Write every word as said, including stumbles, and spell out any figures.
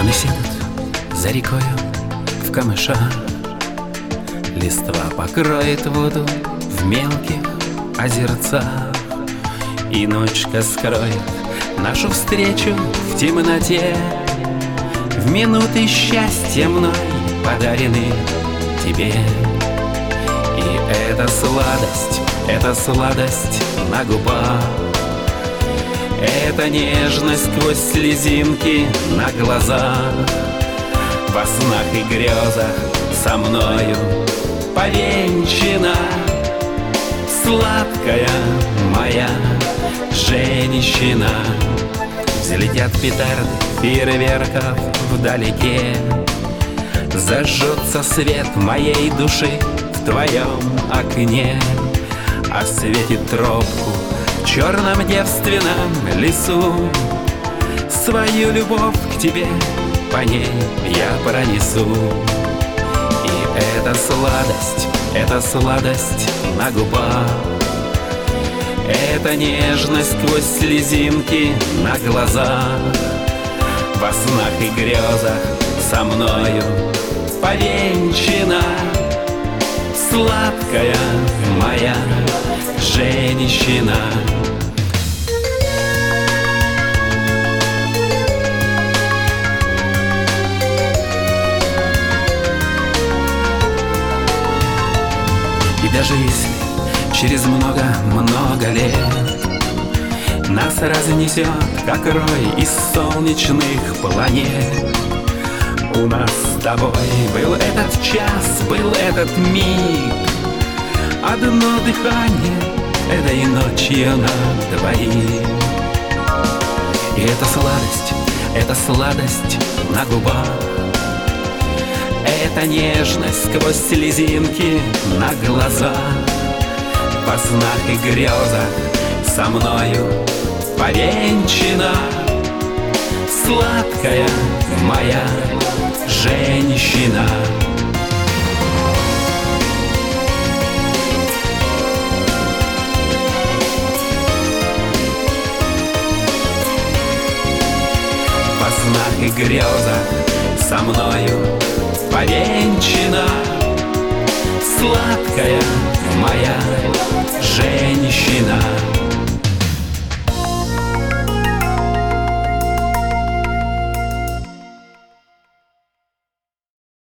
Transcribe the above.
Кланы сидят за рекою в камышах, листва покроет воду в мелких озерцах, и ночка скроет нашу встречу в темноте. В минуты счастья мной подарены тебе. И эта сладость, эта сладость на губах, эта нежность сквозь слезинки на глазах, во снах и грезах со мною повенчана, сладкая моя женщина. Взлетят петарды фейерверков вдалеке, зажжется свет моей души в твоем окне, осветит тропку в черном девственном лесу. Свою любовь к тебе по ней я пронесу. И эта сладость, эта сладость на губах, эта нежность сквозь слезинки на глазах, во снах и грезах со мною повенчана, сладкая моя женщина. И даже если через много-много лет нас разнесет, как рой из солнечных планет, у нас с тобой был этот час, был этот миг, одно дыхание этой ночью на двоих. И эта сладость, эта сладость на губах, эта нежность сквозь слезинки на глазах, во снах и грезах со мною повенчана, сладкая моя женщина. Во снах и грезах со мною повенчана, сладкая моя